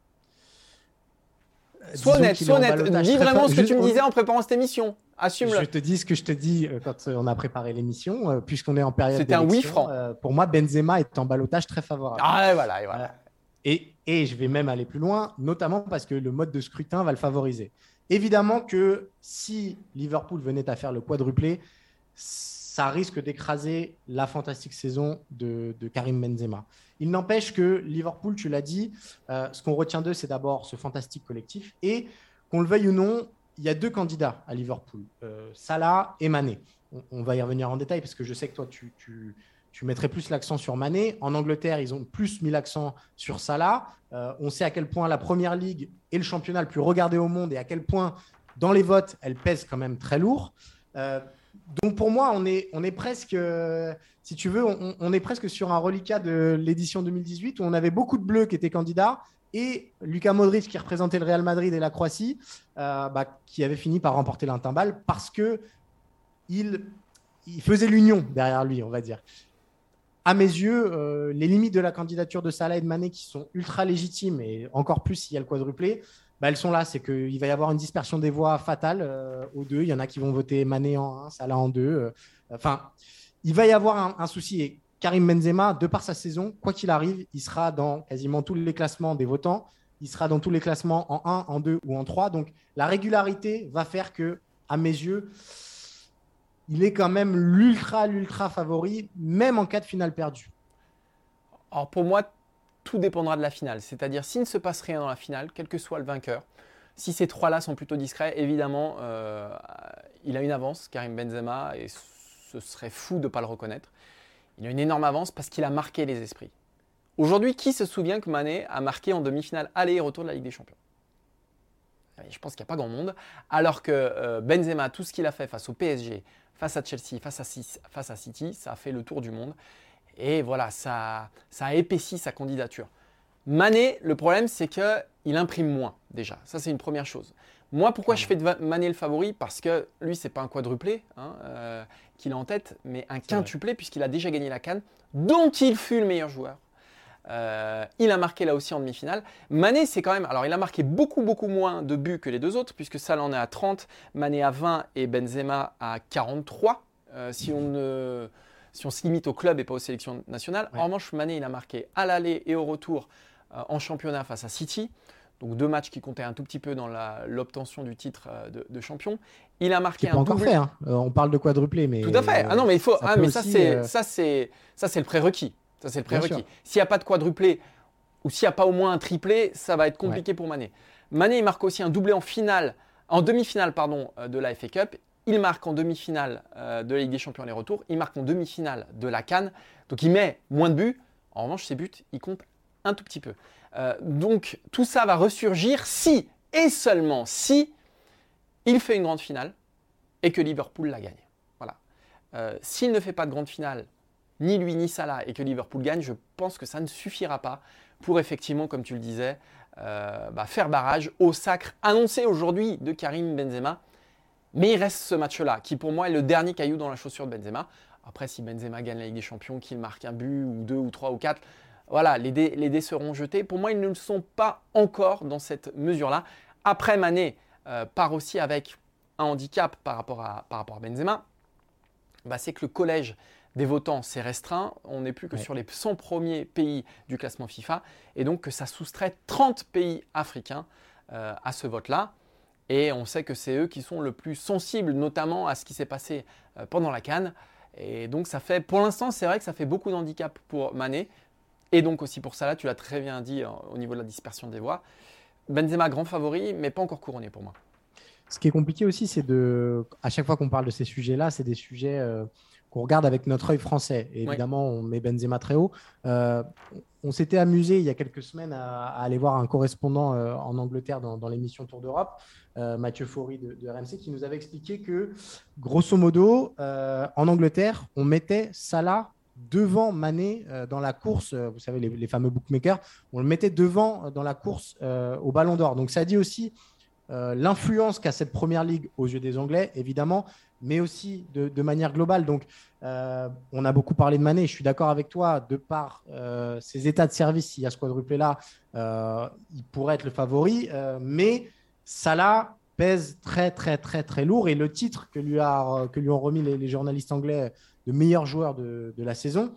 Sois honnête, sois honnête. Dis vraiment ce que tu me disais en préparant cette émission. Assume-le. Je te dis ce que je te dis quand on a préparé l'émission, euh, puisqu'on est en période C'était un oui franc. Euh, pour moi, Benzema est en ballottage très favorable. Ah, et voilà, et voilà. Euh, et, et je vais même aller plus loin, notamment parce que le mode de scrutin va le favoriser. Évidemment que si Liverpool venait à faire le quadruplé, ça risque d'écraser la fantastique saison de, de Karim Benzema. Il n'empêche que Liverpool, tu l'as dit, euh, ce qu'on retient d'eux, c'est d'abord ce fantastique collectif. Et qu'on le veuille ou non, il y a deux candidats à Liverpool, euh, Salah et Mané. On, on va y revenir en détail parce que je sais que toi, tu, tu, tu mettrais plus l'accent sur Mané. En Angleterre, ils ont plus mis l'accent sur Salah. Euh, on sait à quel point la Première Ligue est le championnat le plus regardé au monde et à quel point, dans les votes, elle pèse quand même très lourd. Euh, Donc pour moi, on est, on est presque, euh, si tu veux, on, on est presque sur un reliquat de l'édition deux mille dix-huit où on avait beaucoup de bleus qui étaient candidats et Luka Modric qui représentait le Real Madrid et la Croatie, euh, bah, qui avait fini par remporter l'intimbal parce que il, il faisait l'union derrière lui, on va dire. À mes yeux, euh, les limites de la candidature de Salah et de Mané qui sont ultra légitimes et encore plus s'il y a le quadruplé. Bah, elles sont là, c'est qu'il va y avoir une dispersion des voix fatale euh, aux deux. Il y en a qui vont voter Mané en un, Salah en deux. Euh, enfin, il va y avoir un, un souci. Et Karim Benzema, de par sa saison, quoi qu'il arrive, il sera dans quasiment tous les classements des votants. Il sera dans tous les classements en un, en deux ou en trois. Donc, la régularité va faire que, à mes yeux, il est quand même l'ultra, l'ultra favori, même en cas de finale perdue. Alors, pour moi, tout dépendra de la finale. C'est-à-dire, s'il ne se passe rien dans la finale, quel que soit le vainqueur, si ces trois-là sont plutôt discrets, évidemment, euh, il a une avance, Karim Benzema, et ce serait fou de ne pas le reconnaître. Il a une énorme avance parce qu'il a marqué les esprits. Aujourd'hui, qui se souvient que Mané a marqué en demi-finale aller et retour de la Ligue des Champions? Je pense qu'il n'y a pas grand monde. Alors que euh, Benzema, tout ce qu'il a fait face au P S G, face à Chelsea, face à, face à City, ça a fait le tour du monde. Et voilà, ça, ça a épaissi sa candidature. Mané, le problème, c'est qu'il imprime moins déjà. Ça, c'est une première chose. Moi, pourquoi Ah je fais de Mané le favori? Parce que lui, c'est pas un quadruplé hein, euh, qu'il a en tête, mais un quintuplé puisqu'il a déjà gagné la CAN, dont il fut le meilleur joueur. Euh, il a marqué là aussi en demi-finale. Mané, c'est quand même. Alors, il a marqué beaucoup, beaucoup moins de buts que les deux autres, puisque Salah en est à trente, Mané à vingt et Benzema à quarante-trois. Euh, si, on ne, si on se limite au club et pas aux sélections nationales. Ouais. En revanche, Mané, il a marqué à l'aller et au retour euh, en championnat face à City. Donc deux matchs qui comptaient un tout petit peu dans la, l'obtention du titre de, de champion. Il a marqué un double. Encore fait, hein. euh, on parle de quadruplé, mais tout à fait. Ah non, mais il faut. Ah, mais aussi, ça c'est euh... ça c'est ça c'est le prérequis. Ça c'est le prérequis. S'il n'y a pas de quadruplé ou s'il n'y a pas au moins un triplé, ça va être compliqué ouais. pour Mané. Mané il marque aussi un doublé en finale, en demi-finale pardon de la F A Cup. Il marque en demi-finale euh, de la Ligue des Champions les retours. Il marque en demi-finale de la CAN. Donc il met moins de buts. En revanche, ses buts, ils comptent un tout petit peu. Euh, donc tout ça va ressurgir si et seulement si il fait une grande finale et que Liverpool la gagne. Voilà. Euh, s'il ne fait pas de grande finale, ni lui ni Salah, et que Liverpool gagne, je pense que ça ne suffira pas pour effectivement, comme tu le disais, euh, bah, faire barrage au sacre annoncé aujourd'hui de Karim Benzema. Mais il reste ce match-là, qui pour moi est le dernier caillou dans la chaussure de Benzema. Après, si Benzema gagne la Ligue des Champions, qu'il marque un but, ou deux, ou trois, ou quatre, voilà, les dés, les dés seront jetés. Pour moi, ils ne le sont pas encore dans cette mesure-là. Après, Mané euh, part aussi avec un handicap par rapport à, par rapport à Benzema. Bah, c'est que le collège des votants s'est restreint. On n'est plus que ouais. sur les cent premiers pays du classement FIFA. Et donc, que ça soustrait trente pays africains euh, à ce vote-là. Et on sait que c'est eux qui sont le plus sensibles, notamment à ce qui s'est passé euh, pendant la CAN. Et donc, ça fait, pour l'instant, c'est vrai que ça fait beaucoup d'handicap pour Mané. Et donc aussi pour Salah, tu l'as très bien dit hein, au niveau de la dispersion des voix. Benzema, grand favori, mais pas encore couronné pour moi. Ce qui est compliqué aussi, c'est de, à chaque fois qu'on parle de ces sujets-là, c'est des sujets euh, qu'on regarde avec notre œil français. Et évidemment, oui. on met Benzema très haut. Euh, on s'était amusé il y a quelques semaines à, à aller voir un correspondant euh, en Angleterre dans, dans l'émission Tour d'Europe, euh, Mathieu Faury de, de R M C, qui nous avait expliqué que, grosso modo, euh, en Angleterre, on mettait Salah devant Mané euh, dans la course, euh, vous savez, les, les fameux bookmakers, on le mettait devant euh, dans la course euh, au Ballon d'Or. Donc, ça dit aussi euh, l'influence qu'a cette première ligue aux yeux des Anglais, évidemment, mais aussi de, de manière globale. Donc, euh, on a beaucoup parlé de Mané. Je suis d'accord avec toi, de par euh, ses états de service, s'il y a ce quadruplé-là, euh, il pourrait être le favori. Euh, mais Salah pèse très, très, très, très lourd. Et le titre que lui, a, que lui ont remis les, les journalistes anglais de meilleur joueur de, de la saison,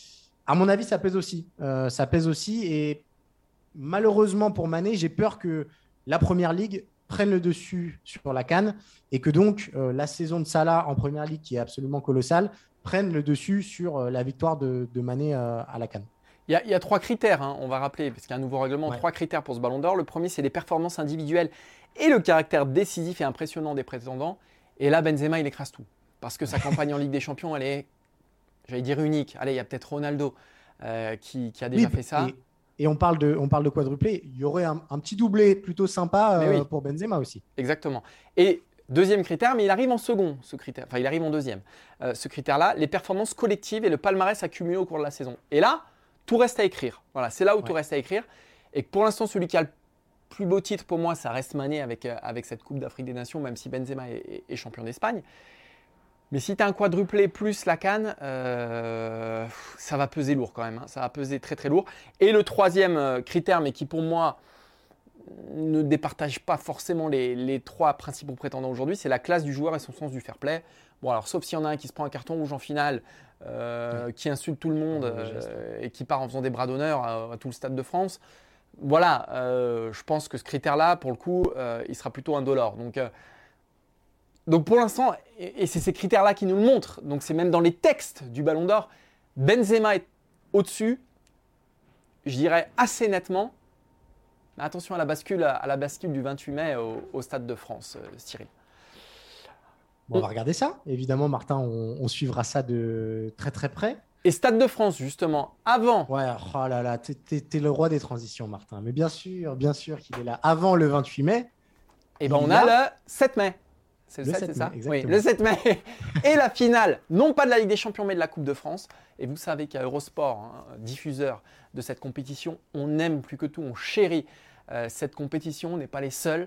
à mon avis, ça pèse aussi. Euh, ça pèse aussi. Et malheureusement pour Mané, j'ai peur que la Première Ligue prenne le dessus sur la CAN et que donc euh, la saison de Salah en Première Ligue, qui est absolument colossale, prenne le dessus sur euh, la victoire de, de Mané euh, à la CAN. Il y, a, il y a trois critères, hein, on va rappeler, parce qu'il y a un nouveau règlement, ouais. trois critères pour ce Ballon d'Or. Le premier, c'est les performances individuelles et le caractère décisif et impressionnant des prétendants. Et là, Benzema, il écrase tout. Parce que sa campagne en Ligue des Champions, elle est, j'allais dire, unique. Allez, il y a peut-être Ronaldo euh, qui, qui a déjà oui, fait ça. Et, et on, parle de, on parle de quadruplé. Il y aurait un, un petit doublé plutôt sympa euh, oui. pour Benzema aussi. Exactement. Et deuxième critère, mais il arrive en second, ce critère. Enfin, il arrive en deuxième. Euh, ce critère-là, les performances collectives et le palmarès accumulé au cours de la saison. Et là, tout reste à écrire. Voilà, c'est là où ouais. tout reste à écrire. Et pour l'instant, celui qui a le plus beau titre pour moi, ça reste Mané avec, euh, avec cette Coupe d'Afrique des Nations, même si Benzema est, est, est champion d'Espagne. Mais si tu as un quadruplé plus la CAN, euh, ça va peser lourd quand même. Hein. Ça va peser très très lourd. Et le troisième critère, mais qui pour moi ne départage pas forcément les, les trois principaux prétendants aujourd'hui, c'est la classe du joueur et son sens du fair play. Bon, alors sauf s'il y en a un qui se prend un carton rouge en finale, euh, oui. qui insulte tout le monde euh, et qui part en faisant des bras d'honneur à, à tout le Stade de France. Voilà, euh, je pense que ce critère-là, pour le coup, euh, il sera plutôt indolore. Donc, euh, donc pour l'instant, et, et c'est ces critères-là qui nous le montrent, donc c'est même dans les textes du Ballon d'Or, Benzema est au-dessus, je dirais assez nettement. Mais attention à la bascule, à la bascule du vingt-huit mai au, au Stade de France, euh, Cyril. Bon, on va regarder ça. Évidemment, Martin, on, on suivra ça de très très près. Et Stade de France, justement, avant. Ouais, oh là là, t'es, t'es, t'es le roi des transitions, Martin. Mais bien sûr, bien sûr qu'il est là. Avant le vingt-huit mai. Et ben on a, a le sept mai. C'est le, le sept, sept c'est mai, ça exactement. Oui, le sept mai. Et la finale, non pas de la Ligue des Champions, mais de la Coupe de France. Et vous savez qu'à Eurosport, hein, diffuseur de cette compétition, on aime plus que tout, on chérit euh, cette compétition, on n'est pas les seuls.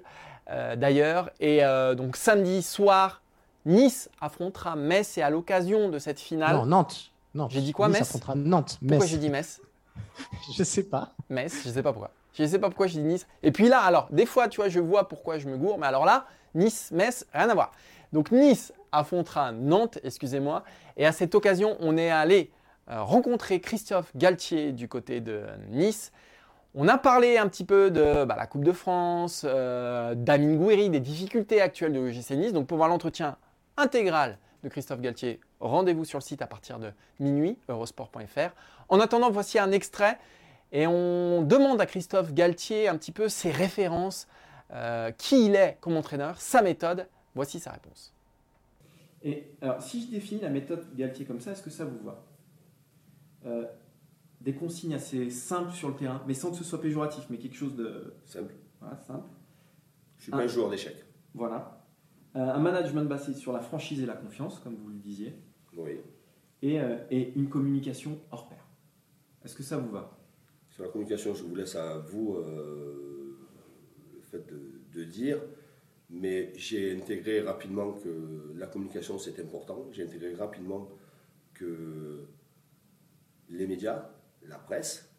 euh, d'ailleurs. Et euh, donc samedi soir, Nice affrontera Metz et à l'occasion de cette finale… Non, Nantes. Nantes. J'ai dit quoi, Nice Metz affrontera Nantes. Pourquoi Metz. j'ai dit Metz? Je sais pas. Metz, je sais pas pourquoi. Je sais pas pourquoi j'ai dit Nice. Et puis là, alors, des fois, tu vois, je vois pourquoi je me gourre, mais alors là, Nice, Metz, rien à voir. Donc Nice affrontera Nantes, excusez-moi. Et à cette occasion, on est allé euh, rencontrer Christophe Galtier du côté de Nice. On a parlé un petit peu de bah, la Coupe de France, euh, d'Amine Gouiri, des difficultés actuelles de l'O G C Nice. Donc pour voir l'entretien intégral de Christophe Galtier, rendez-vous sur le site à partir de minuit, eurosport point f r. En attendant, voici un extrait. Et on demande à Christophe Galtier un petit peu ses références, euh, qui il est comme entraîneur, sa méthode. Voici sa réponse. Et alors, si je définis la méthode Galtier comme ça, est-ce que ça vous va? euh, Des consignes assez simples sur le terrain, mais sans que ce soit péjoratif, mais quelque chose de Simple. voilà, simple. Je suis pas un joueur d'échecs. Voilà. Euh, un management basé sur la franchise et la confiance, comme vous le disiez, Oui. et, euh, et une communication hors pair. Est-ce que ça vous va? Sur la communication, je vous laisse à vous euh, le fait de, de dire, mais j'ai intégré rapidement que la communication c'est important. J'ai intégré rapidement que les médias, la presse,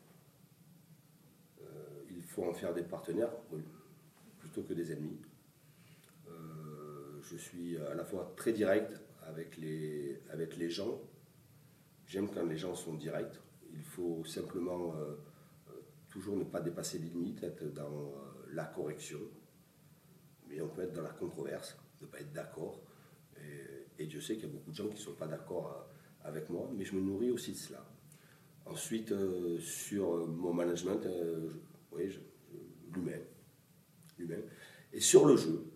euh, il faut en faire des partenaires plutôt que des ennemis. Euh, je suis à la fois très direct avec les, avec les gens. J'aime quand les gens sont directs. Il faut simplement euh, euh, toujours ne pas dépasser les limites, être dans euh, la correction. Mais on peut être dans la controverse, ne pas être d'accord. Et, et Dieu sait qu'il y a beaucoup de gens qui ne sont pas d'accord euh, avec moi, mais je me nourris aussi de cela. Ensuite, euh, sur mon management, euh, je, oui, je, je, l'humain, l'humain. Et sur le jeu,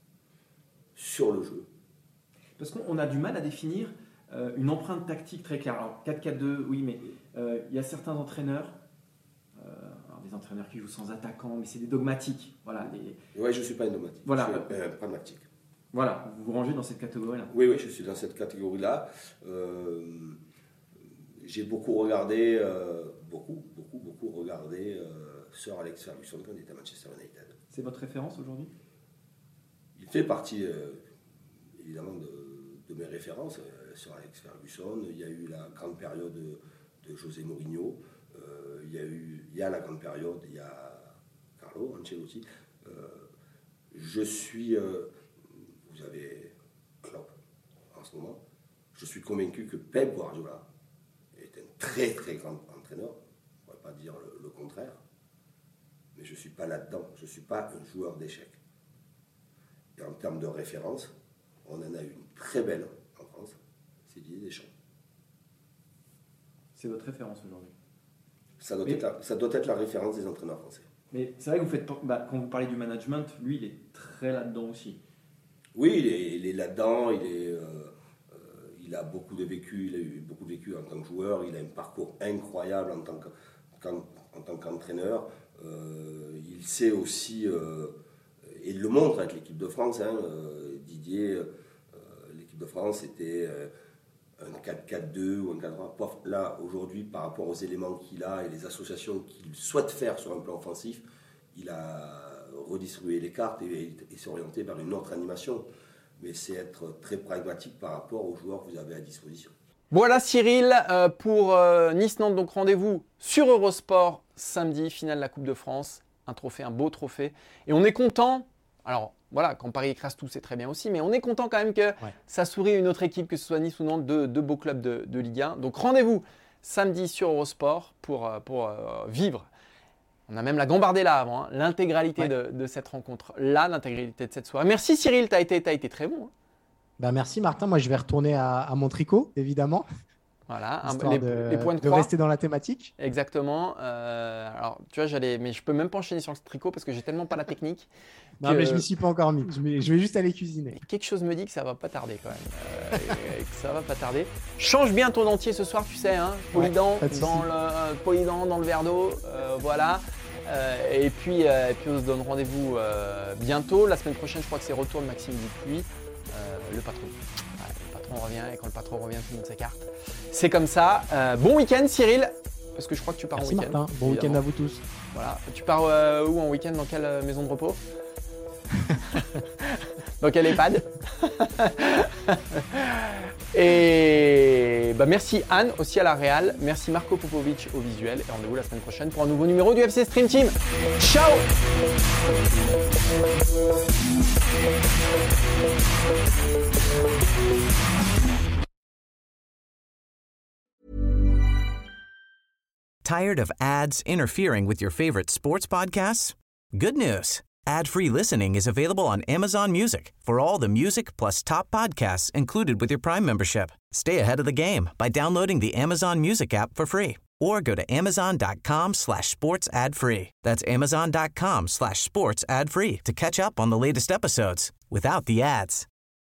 sur le jeu. Parce qu'on a du mal à définir euh, une empreinte tactique très claire. Alors quatre quatre deux, oui, mais euh, il y a certains entraîneurs, euh, alors des entraîneurs qui jouent sans attaquant, mais c'est des dogmatiques. Voilà, les... Oui, je ne suis pas un dogmatique, voilà. je suis un pragmatique. Voilà, vous vous rangez dans cette catégorie-là. Oui, oui, je suis dans cette catégorie-là. Euh, j'ai beaucoup regardé, euh, beaucoup, beaucoup, beaucoup regardé euh, Sir Alex Ferguson quand il était à Manchester United. C'est votre référence aujourd'hui? Il fait partie, euh, évidemment, de, de mes références. Euh, Sir Alex Ferguson, il y a eu la grande période de, de José Mourinho, euh, il, y a eu, il y a la grande période, il y a Carlo Ancelotti. Euh, je suis... Euh, vous avez Klopp en ce moment. Je suis convaincu que Pep Guardiola est un très très grand entraîneur. On ne pourrait pas dire le, le contraire. Mais je ne suis pas là-dedans. Je ne suis pas un joueur d'échecs. Et en termes de référence, on en a une très belle en France. C'est Didier Deschamps. C'est votre référence aujourd'hui? Ça doit, Mais... être la, ça doit être la référence des entraîneurs français. Mais c'est vrai que vous faites, bah, quand vous parlez du management, lui il est très là-dedans aussi. Oui, il est, il est là-dedans, il, est, euh, euh, il a beaucoup de vécu, il a eu beaucoup de vécu en tant que joueur, il a un parcours incroyable en tant, que, qu'en, en tant qu'entraîneur. Euh, il sait aussi, euh, et il le montre avec l'équipe de France, hein, euh, Didier, euh, l'équipe de France était euh, un quatre quatre deux ou un quatre trois. Là, aujourd'hui, par rapport aux éléments qu'il a et les associations qu'il souhaite faire sur un plan offensif, il a redistribuer les cartes et, et s'orienter vers une autre animation. Mais c'est être très pragmatique par rapport aux joueurs que vous avez à disposition. Voilà Cyril, euh, pour euh, Nice-Nantes, donc rendez-vous sur Eurosport samedi, finale de la Coupe de France. Un trophée, un beau trophée. Et on est content, alors voilà, quand Paris écrase tout, c'est très bien aussi, mais on est content quand même que ouais. ça sourie à une autre équipe, que ce soit Nice ou Nantes, deux, deux beaux clubs de, de Ligue un. Donc rendez-vous samedi sur Eurosport pour, pour euh, vivre. On a même la Gambardella avant, hein, l'intégralité ouais. de, de cette rencontre-là, l'intégralité de cette soirée. Merci Cyril, tu as été, t'as été très bon. Hein. Bah merci Martin, moi je vais retourner à, à mon tricot, évidemment. Voilà, un, les, de, les points de, de croix. rester dans la thématique. Exactement. Euh, alors, tu vois, j'allais, mais je peux même pas enchaîner sur le tricot parce que j'ai tellement pas la technique. Non, que, mais je m'y suis pas encore mis. Je vais, je vais juste aller cuisiner. Quelque chose me dit que ça va pas tarder quand même. Euh, et, et que ça va pas tarder. Change bien ton dentier ce soir, tu sais, hein. Polydent, ouais, dans le euh, polydent dans le verre d'eau, euh, voilà. Euh, et puis, euh, et puis on se donne rendez-vous euh, bientôt. La semaine prochaine, je crois que c'est retour de Maxime Dupuis, euh, le patron. On revient et quand le patron revient, tout le monde s'écarte. C'est comme ça. Euh, bon week-end, Cyril, parce que je crois que tu pars Merci en week-end. Martin. Bon week-end à vous tous. Voilà. Tu pars euh, où en week-end? Dans quelle maison de repos? Dans quel EHPAD? Et bah merci Anne aussi à la réal, merci Marco Popovic au visuel et rendez-vous la semaine prochaine pour un nouveau numéro du F C Stream Team. Ciao. Tired of ads interfering with your favorite sports podcasts? Good news. Ad-free listening is available on Amazon Music for all the music plus top podcasts included with your Prime membership. Stay ahead of the game by downloading the Amazon Music app for free or go to amazon.com slash sports ad free. That's amazon.com slash sports ad free to catch up on the latest episodes without the ads.